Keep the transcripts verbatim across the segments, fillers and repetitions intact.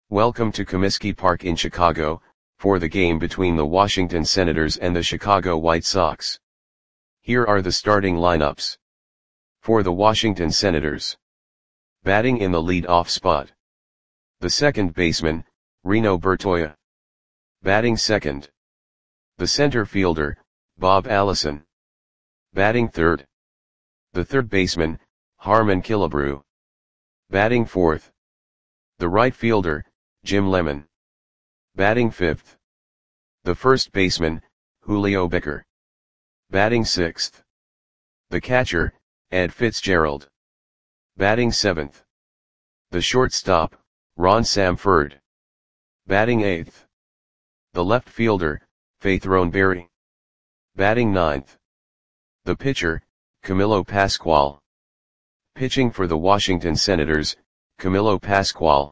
Welcome to Comiskey Park in Chicago, for the game between the Washington Senators and the Chicago White Sox. Here are the starting lineups. For the Washington Senators. Batting in the lead-off spot. The second baseman, Reno Bertoia. Batting second. The center fielder, Bob Allison. Batting third. The third baseman, Harmon Killebrew. Batting fourth. The right fielder, Jim Lemon. Batting fifth. The first baseman, Julio Becker. Batting sixth. The catcher, Ed Fitzgerald. Batting seventh. The shortstop, Ron Samford. Batting eighth. The left fielder, Faith Roneberry. Batting ninth. The pitcher, Camilo Pascual. Pitching for the Washington Senators, Camilo Pascual.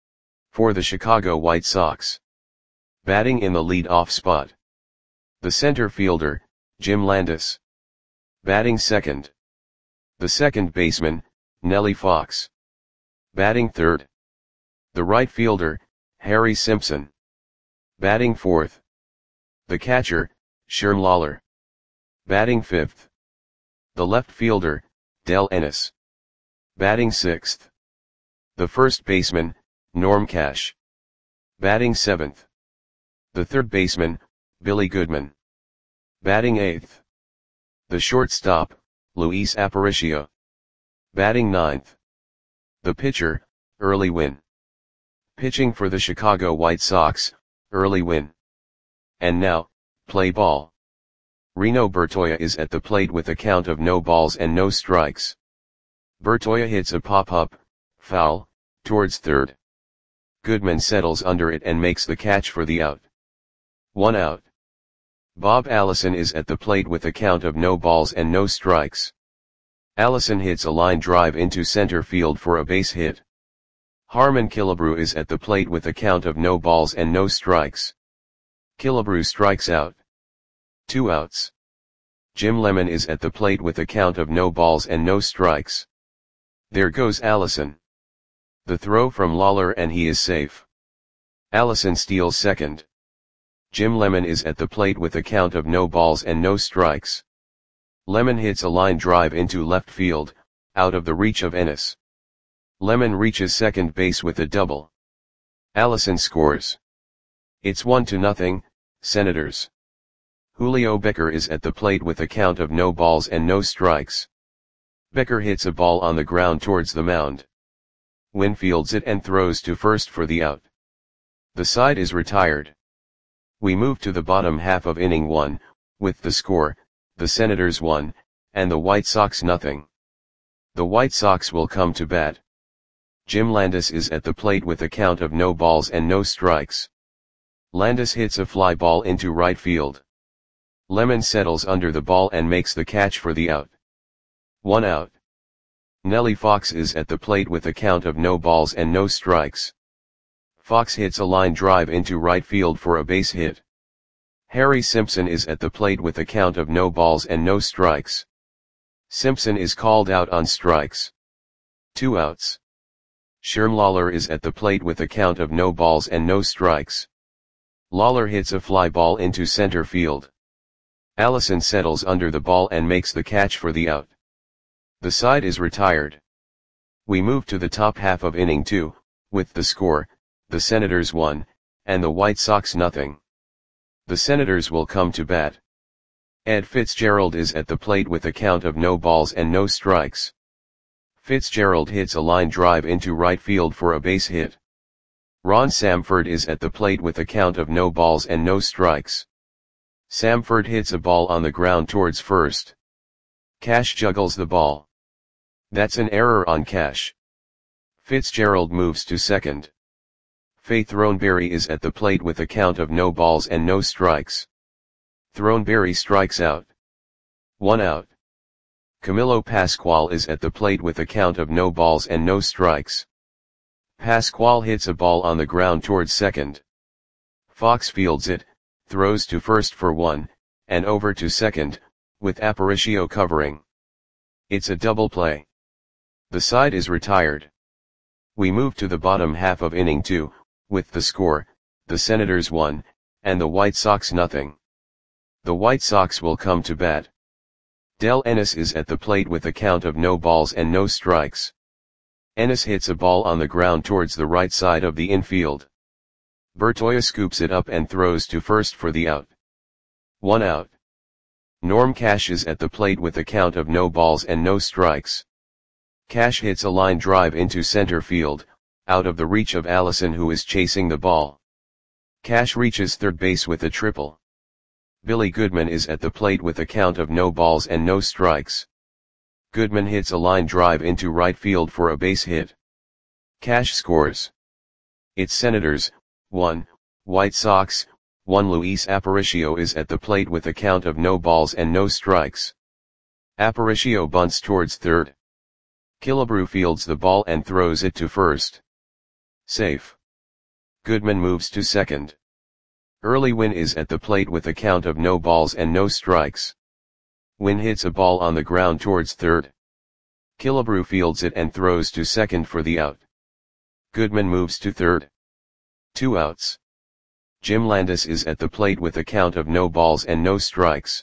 For the Chicago White Sox. Batting in the lead-off spot. The center fielder, Jim Landis. Batting second. The second baseman, Nellie Fox. Batting third. The right fielder, Harry Simpson. Batting fourth. The catcher, Sherm Lawler. Batting fifth. The left fielder, Del Ennis. Batting sixth. The first baseman, Norm Cash. Batting seventh. The third baseman, Billy Goodman. Batting eighth. The shortstop, Luis Aparicio. Batting ninth. The pitcher, Early Wynn. Pitching for the Chicago White Sox, Early Wynn. And now, play ball. Reno Bertoia is at the plate with a count of no balls and no strikes. Bertoia hits a pop-up, foul, towards third. Goodman settles under it and makes the catch for the out. One out. Bob Allison is at the plate with a count of no balls and no strikes. Allison hits a line drive into center field for a base hit. Harmon Killebrew is at the plate with a count of no balls and no strikes. Killebrew strikes out. Two outs. Jim Lemon is at the plate with a count of no balls and no strikes. There goes Allison. The throw from Lawler and he is safe. Allison steals second. Jim Lemon is at the plate with a count of no balls and no strikes. Lemon hits a line drive into left field, out of the reach of Ennis. Lemon reaches second base with a double. Allison scores. It's one to nothing, Senators. Julio Becker is at the plate with a count of no balls and no strikes. Becker hits a ball on the ground towards the mound. Wynn fields it and throws to first for the out. The side is retired. We move to the bottom half of inning one, with the score, the Senators one, and the White Sox nothing. The White Sox will come to bat. Jim Landis is at the plate with a count of no balls and no strikes. Landis hits a fly ball into right field. Lemon settles under the ball and makes the catch for the out. One out. Nellie Fox is at the plate with a count of no balls and no strikes. Fox hits a line drive into right field for a base hit. Harry Simpson is at the plate with a count of no balls and no strikes. Simpson is called out on strikes. Two outs. Sherm Lawler is at the plate with a count of no balls and no strikes. Lawler hits a fly ball into center field. Allison settles under the ball and makes the catch for the out. The side is retired. We move to the top half of inning two, with the score, the Senators one, and the White Sox nothing. The Senators will come to bat. Ed Fitzgerald is at the plate with a count of no balls and no strikes. Fitzgerald hits a line drive into right field for a base hit. Ron Samford is at the plate with a count of no balls and no strikes. Samford hits a ball on the ground towards first. Cash juggles the ball. That's an error on Cash. Fitzgerald moves to second. Faith Roneberry is at the plate with a count of no balls and no strikes. Roneberry strikes out. One out. Camilo Pascual is at the plate with a count of no balls and no strikes. Pascual hits a ball on the ground towards second. Fox fields it, throws to first for one, and over to second, with Aparicio covering. It's a double play. The side is retired. We move to the bottom half of inning two, with the score, the Senators one, and the White Sox nothing. The White Sox will come to bat. Del Ennis is at the plate with a count of no balls and no strikes. Ennis hits a ball on the ground towards the right side of the infield. Bertoia scoops it up and throws to first for the out. One out. Norm Cash is at the plate with a count of no balls and no strikes. Cash hits a line drive into center field, out of the reach of Allison, who is chasing the ball. Cash reaches third base with a triple. Billy Goodman is at the plate with a count of no balls and no strikes. Goodman hits a line drive into right field for a base hit. Cash scores. It's Senators, one, White Sox, one. Luis Aparicio is at the plate with a count of no balls and no strikes. Aparicio bunts towards third. Killebrew fields the ball and throws it to first. Safe. Goodman moves to second. Early Wynn is at the plate with a count of no balls and no strikes. Wynn hits a ball on the ground towards third. Killebrew fields it and throws to second for the out. Goodman moves to third. Two outs. Jim Landis is at the plate with a count of no balls and no strikes.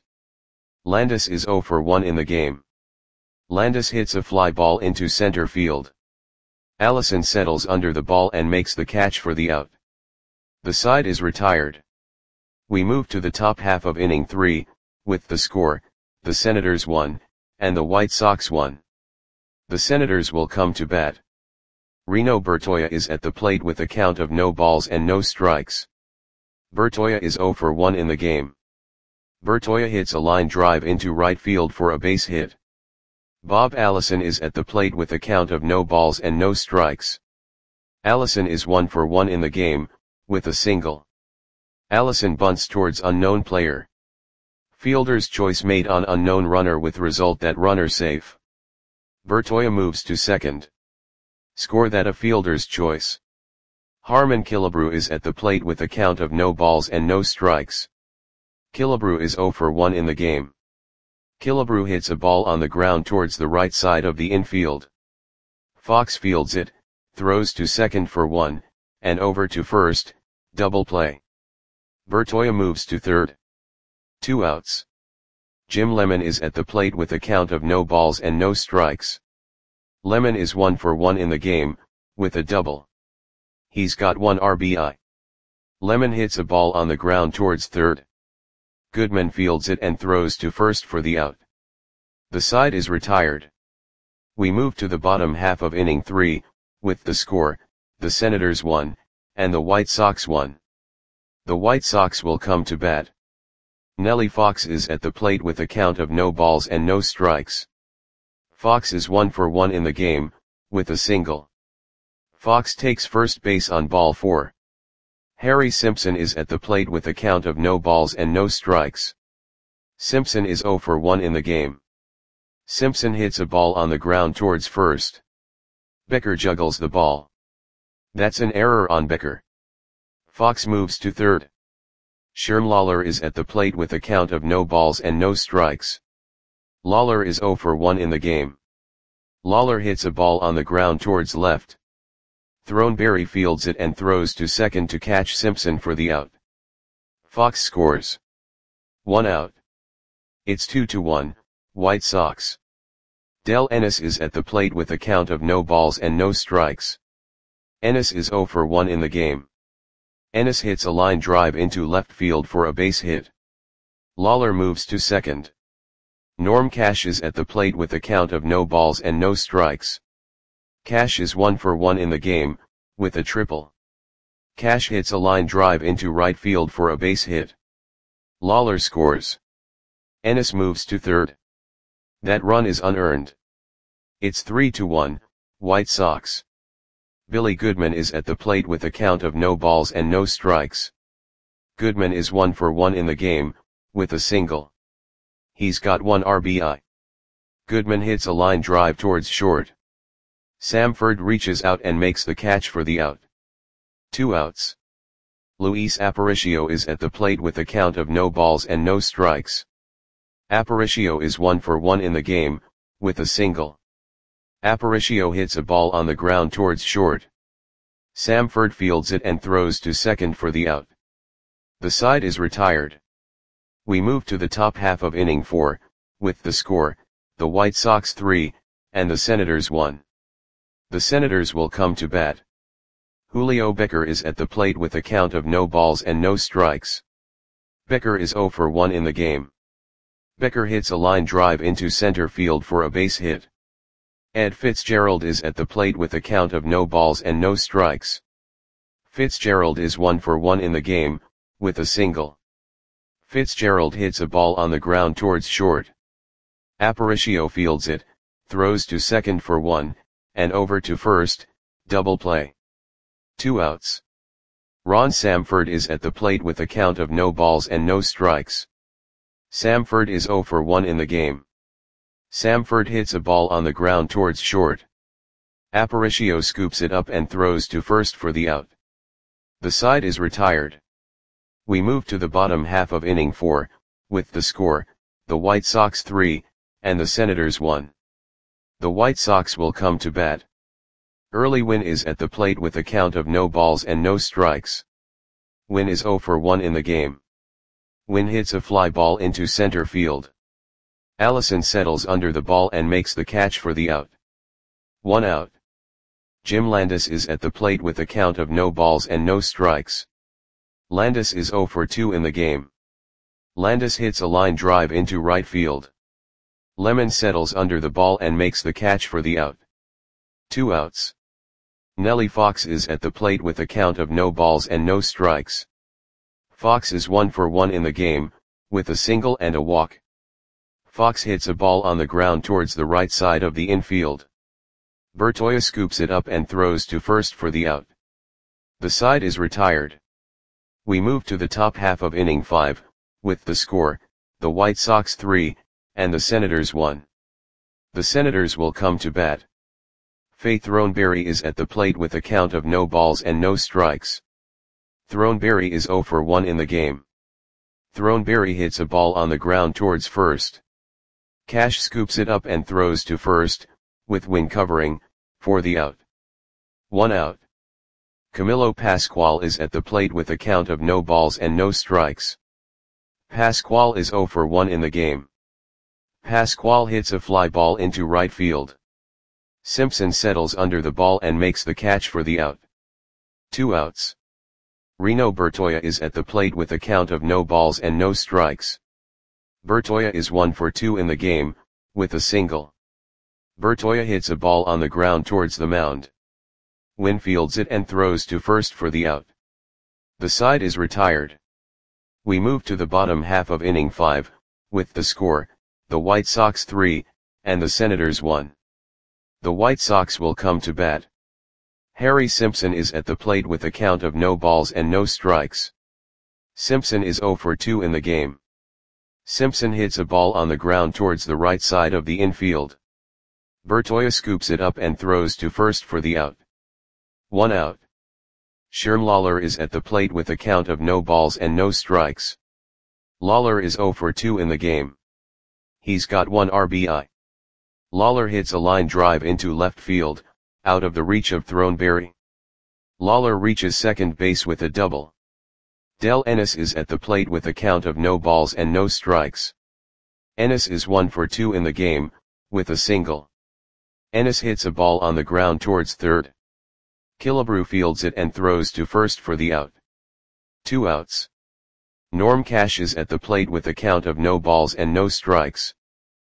Landis is zero for one in the game. Landis hits a fly ball into center field. Allison settles under the ball and makes the catch for the out. The side is retired. We move to the top half of inning three, with the score, the Senators one, and the White Sox one. The Senators will come to bat. Reno Bertoia is at the plate with a count of no balls and no strikes. Bertoia is zero for one in the game. Bertoia hits a line drive into right field for a base hit. Bob Allison is at the plate with a count of no balls and no strikes. Allison is one for one in the game, with a single. Allison bunts towards unknown player. Fielder's choice made on unknown runner with result that runner safe. Bertoia moves to second. Score that a fielder's choice. Harmon Killebrew is at the plate with a count of no balls and no strikes. Killebrew is zero for one in the game. Killebrew hits a ball on the ground towards the right side of the infield. Fox fields it, throws to second for one, and over to first, double play. Bertoia moves to third. Two outs. Jim Lemon is at the plate with a count of no balls and no strikes. Lemon is one for one in the game, with a double. He's got one R B I. Lemon hits a ball on the ground towards third. Goodman fields it and throws to first for the out. The side is retired. We move to the bottom half of inning three, with the score, the Senators one, and the White Sox one. The White Sox will come to bat. Nellie Fox is at the plate with a count of no balls and no strikes. Fox is one for one in the game, with a single. Fox takes first base on ball four. Harry Simpson is at the plate with a count of no balls and no strikes. Simpson is zero for one in the game. Simpson hits a ball on the ground towards first. Becker juggles the ball. That's an error on Becker. Fox moves to third. Sherm Lawler is at the plate with a count of no balls and no strikes. Lawler is zero for one in the game. Lawler hits a ball on the ground towards left. Throneberry fields it and throws to second to catch Simpson for the out. Fox scores. One out. It's two to one, White Sox. Del Ennis is at the plate with a count of no balls and no strikes. Ennis is zero for one in the game. Ennis hits a line drive into left field for a base hit. Lawler moves to second. Norm Cash is at the plate with a count of no balls and no strikes. Cash is one for one in the game, with a triple. Cash hits a line drive into right field for a base hit. Lawler scores. Ennis moves to third. That run is unearned. It's three to one, White Sox. Billy Goodman is at the plate with a count of no balls and no strikes. Goodman is one for one in the game, with a single. He's got one R B I. Goodman hits a line drive towards short. Samford reaches out and makes the catch for the out. Two outs. Luis Aparicio is at the plate with a count of no balls and no strikes. Aparicio is one for one in the game, with a single. Aparicio hits a ball on the ground towards short. Samford fields it and throws to second for the out. The side is retired. We move to the top half of inning four, with the score, the White Sox three, and the Senators one. The Senators will come to bat. Julio Becker is at the plate with a count of no balls and no strikes. Becker is zero for one in the game. Becker hits a line drive into center field for a base hit. Ed Fitzgerald is at the plate with a count of no balls and no strikes. Fitzgerald is one for one in the game, with a single. Fitzgerald hits a ball on the ground towards short. Aparicio fields it, throws to second for one, and over to first, double play. Two outs. Ron Samford is at the plate with a count of no balls and no strikes. Samford is zero for one in the game. Samford hits a ball on the ground towards short. Aparicio scoops it up and throws to first for the out. The side is retired. We move to the bottom half of inning four, with the score, the White Sox three, and the Senators one. The White Sox will come to bat. Early Wynn is at the plate with a count of no balls and no strikes. Wynn is zero for one in the game. Wynn hits a fly ball into center field. Allison settles under the ball and makes the catch for the out. One out. Jim Landis is at the plate with a count of no balls and no strikes. Landis is zero for two in the game. Landis hits a line drive into right field. Lemon settles under the ball and makes the catch for the out. Two outs. Nellie Fox is at the plate with a count of no balls and no strikes. Fox is one for one in the game, with a single and a walk. Fox hits a ball on the ground towards the right side of the infield. Bertoia scoops it up and throws to first for the out. The side is retired. We move to the top half of inning five, with the score, the White Sox three, and the Senators one. The Senators will come to bat. Faith Throneberry is at the plate with a count of no balls and no strikes. Throneberry is zero for one in the game. Throneberry hits a ball on the ground towards first. Cash scoops it up and throws to first, with Wynn covering, for the out. One out. Camilo Pascual is at the plate with a count of no balls and no strikes. Pascual is zero for one in the game. Pascual hits a fly ball into right field. Simpson settles under the ball and makes the catch for the out. Two outs. Reno Bertoia is at the plate with a count of no balls and no strikes. Bertoia is one for two in the game, with a single. Bertoia hits a ball on the ground towards the mound. Wynn fields it and throws to first for the out. The side is retired. We move to the bottom half of inning five, with the score, the White Sox three, and the Senators one. The White Sox will come to bat. Harry Simpson is at the plate with a count of no balls and no strikes. Simpson is zero for two in the game. Simpson hits a ball on the ground towards the right side of the infield. Bertoia scoops it up and throws to first for the out. One out. Sherm Lawler is at the plate with a count of no balls and no strikes. Lawler is zero for two in the game. He's got one R B I. Lawler hits a line drive into left field, out of the reach of Throneberry. Lawler reaches second base with a double. Del Ennis is at the plate with a count of no balls and no strikes. Ennis is one for two in the game, with a single. Ennis hits a ball on the ground towards third. Killebrew fields it and throws to first for the out. Two outs. Norm Cash is at the plate with a count of no balls and no strikes.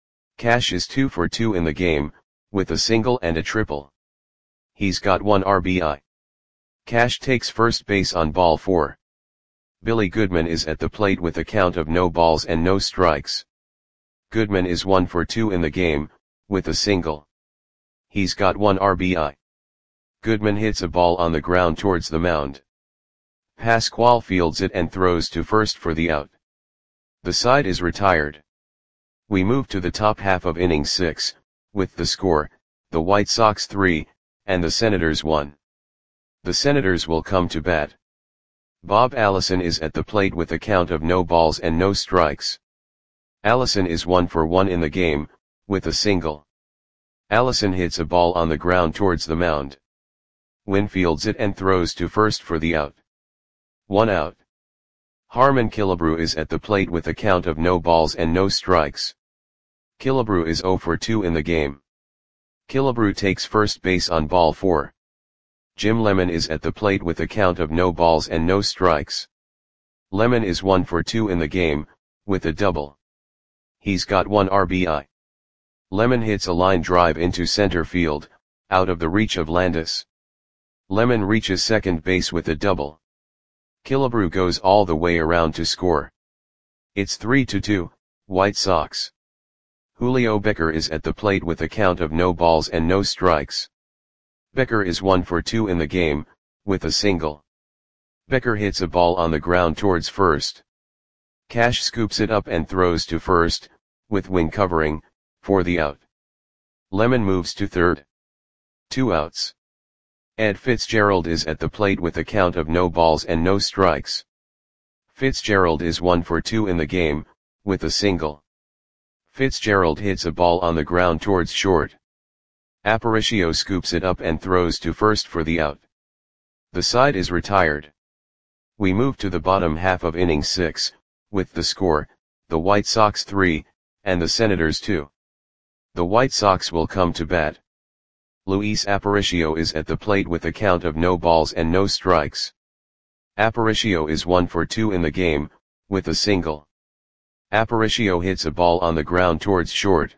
Cash is two for two in the game, with a single and a triple. He's got one R B I. Cash takes first base on ball four. Billy Goodman is at the plate with a count of no balls and no strikes. Goodman is one for two in the game, with a single. He's got one R B I. Goodman hits a ball on the ground towards the mound. Pascual fields it and throws to first for the out. The side is retired. We move to the top half of inning six, with the score, the White Sox three, and the Senators one. The Senators will come to bat. Bob Allison is at the plate with a count of no balls and no strikes. Allison is one for one in the game, with a single. Allison hits a ball on the ground towards the mound. Wynn fields it and throws to first for the out. One out. Harmon Killebrew is at the plate with a count of no balls and no strikes. Killebrew is zero for two in the game. Killebrew takes first base on ball four. Jim Lemon is at the plate with a count of no balls and no strikes. Lemon is one for two in the game, with a double. He's got one R B I. Lemon hits a line drive into center field, out of the reach of Landis. Lemon reaches second base with a double. Killebrew goes all the way around to score. It's three to two, White Sox. Julio Becker is at the plate with a count of no balls and no strikes. Becker is one for two in the game, with a single. Becker hits a ball on the ground towards first. Cash scoops it up and throws to first, with Wynn covering, for the out. Lemon moves to third. Two outs. Ed Fitzgerald is at the plate with a count of no balls and no strikes. Fitzgerald is one for two in the game, with a single. Fitzgerald hits a ball on the ground towards short. Aparicio scoops it up and throws to first for the out. The side is retired. We move to the bottom half of inning six, with the score, the White Sox three, and the Senators two. The White Sox will come to bat. Luis Aparicio is at the plate with a count of no balls and no strikes. Aparicio is one for two in the game, with a single. Aparicio hits a ball on the ground towards short.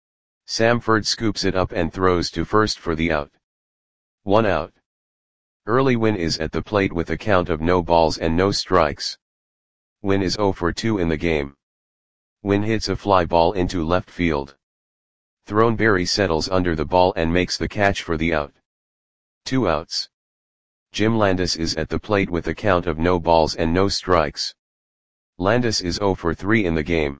Samford scoops it up and throws to first for the out. One out. Early Wynn is at the plate with a count of no balls and no strikes. Wynn is zero for two in the game. Wynn hits a fly ball into left field. Throneberry settles under the ball and makes the catch for the out. Two outs. Jim Landis is at the plate with a count of no balls and no strikes. Landis is zero for three in the game.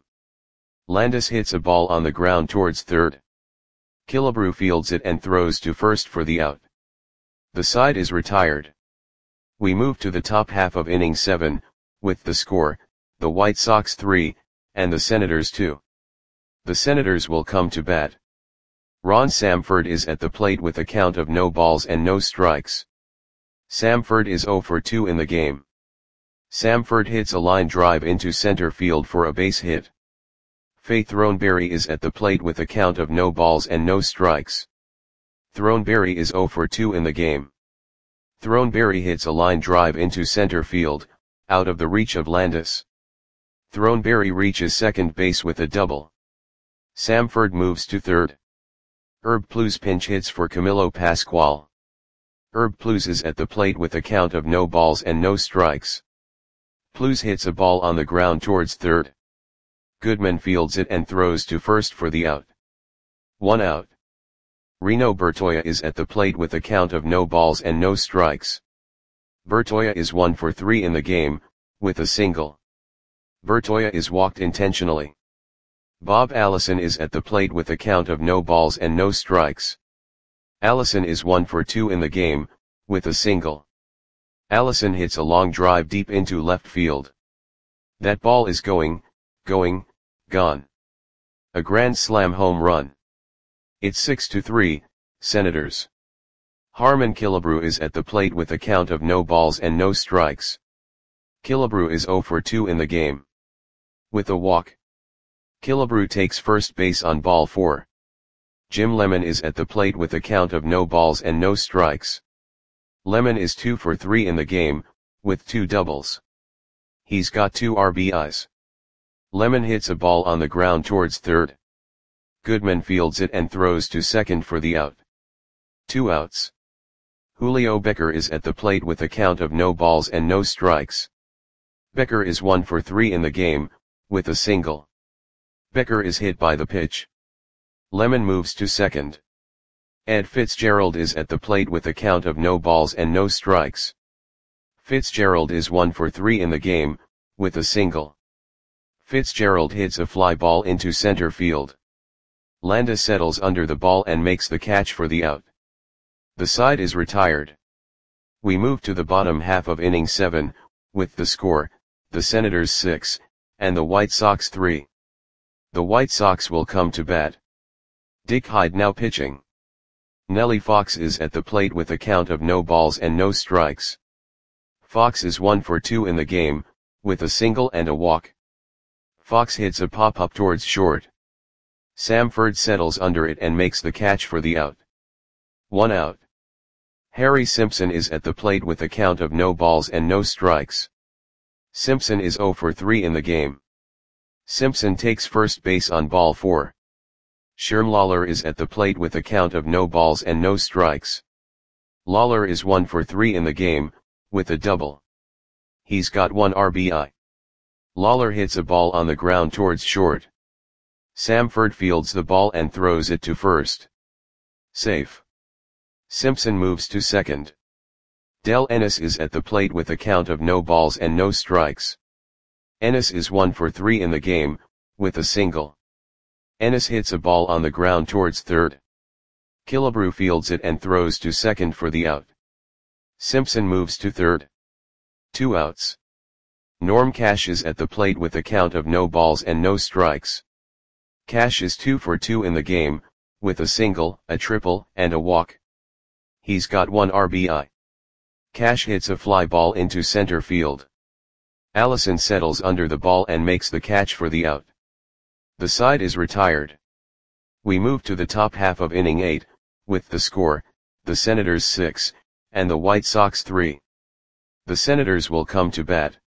Landis hits a ball on the ground towards third. Killebrew fields it and throws to first for the out. The side is retired. We move to the top half of inning seven, with the score, the White Sox three, and the Senators two. The Senators will come to bat. Ron Samford is at the plate with a count of no balls and no strikes. Samford is zero for two in the game. Samford hits a line drive into center field for a base hit. Faye Throneberry is at the plate with a count of no balls and no strikes. Throneberry is zero for two in the game. Throneberry hits a line drive into center field, out of the reach of Landis. Throneberry reaches second base with a double. Samford moves to third. Herb Pluz pinch hits for Camilo Pascual. Herb Pluz is at the plate with a count of no balls and no strikes. Pluz hits a ball on the ground towards third. Goodman fields it and throws to first for the out. One out. Reno Bertoia is at the plate with a count of no balls and no strikes. Bertoia is one for three in the game, with a single. Bertoia is walked intentionally. Bob Allison is at the plate with a count of no balls and no strikes. Allison is one for two in the game, with a single. Allison hits a long drive deep into left field. That ball is going, going, gone. A grand slam home run. It's six to three, Senators. Harmon Killebrew is at the plate with a count of no balls and no strikes. Killebrew is zero for two in the game. With a walk. Killebrew takes first base on ball four. Jim Lemon is at the plate with a count of no balls and no strikes. Lemon is two for three in the game, with two doubles. He's got two R B Is. Lemon hits a ball on the ground towards third. Goodman fields it and throws to second for the out. Two outs. Julio Becker is at the plate with a count of no balls and no strikes. Becker is one for three in the game, with a single. Becker is hit by the pitch. Lemon moves to second. Ed Fitzgerald is at the plate with a count of no balls and no strikes. Fitzgerald is one for three in the game, with a single. Fitzgerald hits a fly ball into center field. Landis settles under the ball and makes the catch for the out. The side is retired. We move to the bottom half of inning seven, with the score, the Senators six, and the White Sox three. The White Sox will come to bat. Dick Hyde now pitching. Nellie Fox is at the plate with a count of no balls and no strikes. Fox is one for two in the game, with a single and a walk. Fox hits a pop-up towards short. Samford settles under it and makes the catch for the out. One out. Harry Simpson is at the plate with a count of no balls and no strikes. Simpson is zero for three in the game. Simpson takes first base on ball four. Sherm Lawler is at the plate with a count of no balls and no strikes. Lawler is one for three in the game, with a double. He's got one R B I. Lawler hits a ball on the ground towards short. Samford fields the ball and throws it to first. Safe. Simpson moves to second. Del Ennis is at the plate with a count of no balls and no strikes. Ennis is one for three in the game, with a single. Ennis hits a ball on the ground towards third. Killebrew fields it and throws to second for the out. Simpson moves to third. Two outs. Norm Cash is at the plate with a count of no balls and no strikes. Cash is two for two in the game, with a single, a triple, and a walk. He's got one R B I. Cash hits a fly ball into center field. Allison settles under the ball and makes the catch for the out. The side is retired. We move to the top half of inning eight, with the score, the Senators six, and the White Sox three. The Senators will come to bat.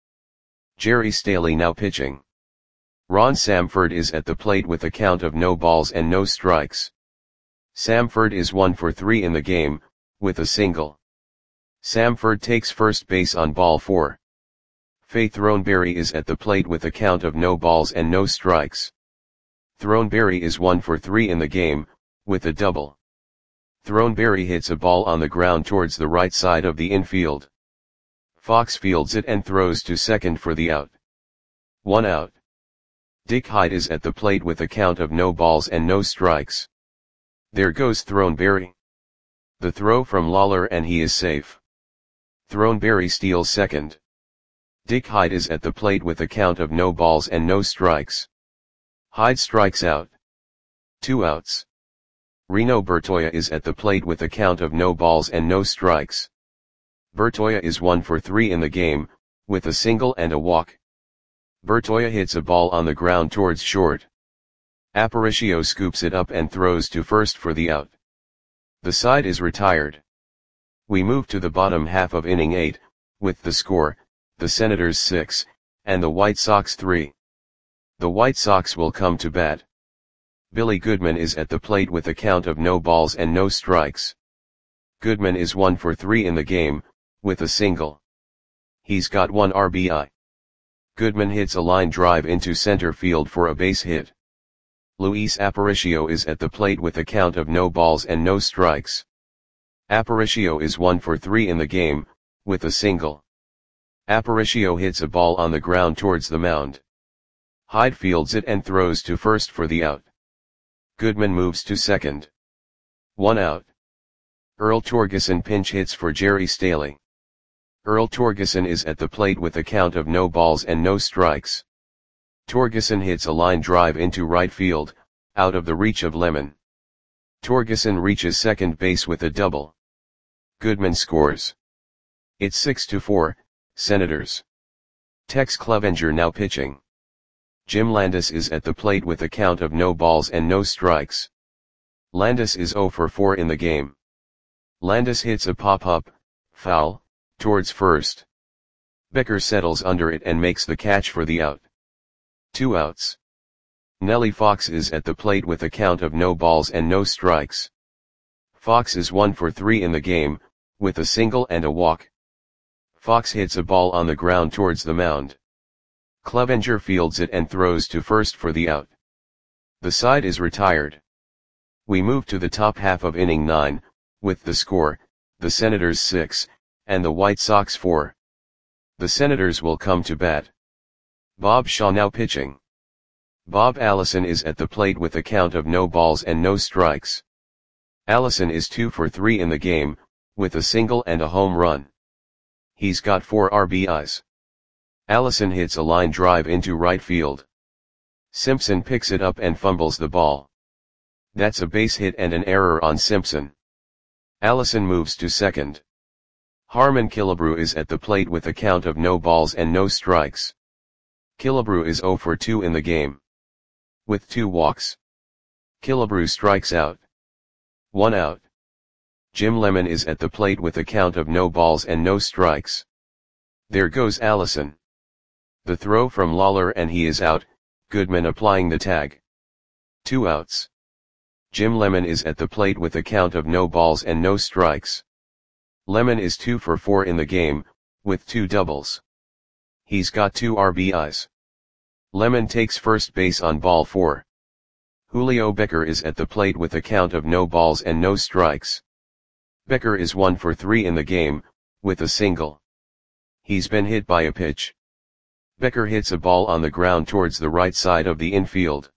Jerry Staley now pitching. Ron Samford is at the plate with a count of no balls and no strikes. Samford is one for three in the game, with a single. Samford takes first base on ball four. Faye Throneberry is at the plate with a count of no balls and no strikes. Throneberry is one for three in the game, with a double. Throneberry hits a ball on the ground towards the right side of the infield. Fox fields it and throws to second for the out. One out. Dick Hyde is at the plate with a count of no balls and no strikes. There goes Throneberry. The throw from Lawler and he is safe. Throneberry steals second. Dick Hyde is at the plate with a count of no balls and no strikes. Hyde strikes out. Two outs. Reno Bertoia is at the plate with a count of no balls and no strikes. Bertoia is one for three in the game, with a single and a walk. Bertoia hits a ball on the ground towards short. Aparicio scoops it up and throws to first for the out. The side is retired. We move to the bottom half of inning eight, with the score, the Senators six, and the White Sox three. The White Sox will come to bat. Billy Goodman is at the plate with a count of no balls and no strikes. Goodman is one for three in the game, with a single. He's got one R B I. Goodman hits a line drive into center field for a base hit. Luis Aparicio is at the plate with a count of no balls and no strikes. Aparicio is one for three in the game, with a single. Aparicio hits a ball on the ground towards the mound. Hyde fields it and throws to first for the out. Goodman moves to second. One out. Earl Torgeson pinch hits for Jerry Staley. Earl Torgeson is at the plate with a count of no balls and no strikes. Torgeson hits a line drive into right field, out of the reach of Lemon. Torgeson reaches second base with a double. Goodman scores. It's six to four, Senators. Tex Clevenger now pitching. Jim Landis is at the plate with a count of no balls and no strikes. Landis is zero for four in the game. Landis hits a pop-up, foul, towards first. Becker settles under it and makes the catch for the out. Two outs. Nellie Fox is at the plate with a count of no balls and no strikes. Fox is one for three in the game, with a single and a walk. Fox hits a ball on the ground towards the mound. Clevenger fields it and throws to first for the out. The side is retired. We move to the top half of inning nine, with the score, the Senators six, and the White Sox four. The Senators will come to bat. Bob Shaw now pitching. Bob Allison is at the plate with a count of no balls and no strikes. Allison is two for three in the game, with a single and a home run. He's got four R B Is. Allison hits a line drive into right field. Simpson picks it up and fumbles the ball. That's a base hit and an error on Simpson. Allison moves to second. Harmon Killebrew is at the plate with a count of no balls and no strikes. Killebrew is zero for two in the game. With two walks. Killebrew strikes out. One out. Jim Lemon is at the plate with a count of no balls and no strikes. There goes Allison. The throw from Lawler and he is out, Goodman applying the tag. Two outs. Jim Lemon is at the plate with a count of no balls and no strikes. Lemon is two for four in the game, with two doubles. He's got two R B Is. Lemon takes first base on ball four. Julio Becker is at the plate with a count of no balls and no strikes. Becker is one for three in the game, with a single. He's been hit by a pitch. Becker hits a ball on the ground towards the right side of the infield.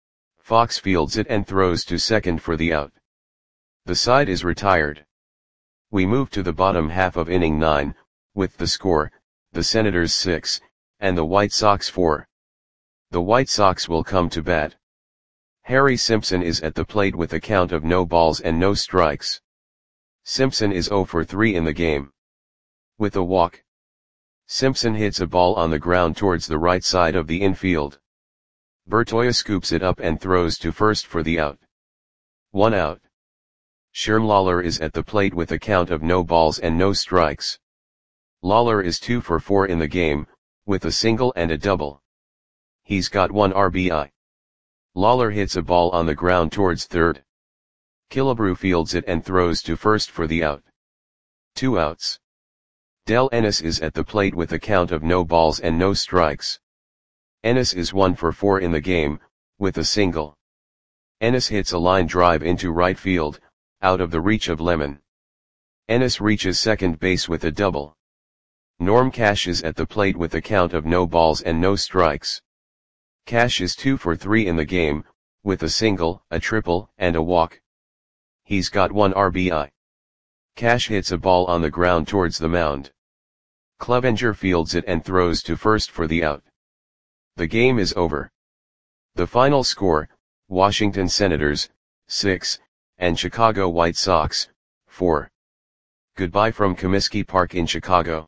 Fox fields it and throws to second for the out. The side is retired. We move to the bottom half of inning nine, with the score, the Senators six, and the White Sox four. The White Sox will come to bat. Harry Simpson is at the plate with a count of no balls and no strikes. Simpson is zero for three in the game. With a walk. Simpson hits a ball on the ground towards the right side of the infield. Bertoia scoops it up and throws to first for the out. One out. Sherm Lawler is at the plate with a count of no balls and no strikes. Lawler is two for four in the game, with a single and a double. He's got one R B I. Lawler hits a ball on the ground towards third. Killebrew fields it and throws to first for the out. Two outs. Del Ennis is at the plate with a count of no balls and no strikes. Ennis is one for four in the game, with a single. Ennis hits a line drive into right field, out of the reach of Lemon. Ennis reaches second base with a double. Norm Cash is at the plate with a count of no balls and no strikes. Cash is two for three in the game, with a single, a triple, and a walk. He's got one R B I. Cash hits a ball on the ground towards the mound. Clevenger fields it and throws to first for the out. The game is over. The final score, Washington Senators, six, and Chicago White Sox, four. Goodbye from Comiskey Park in Chicago.